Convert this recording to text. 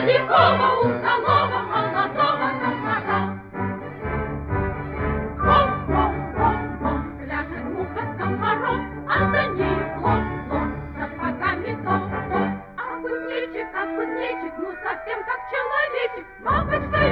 Никакого удалого молодого комара. Бом-бом-бом-бом, пляшет муха с комаром, а за ней хлоп-хлоп, сапогами топ-топ. А кузнечик, ну совсем как человечек, бабочка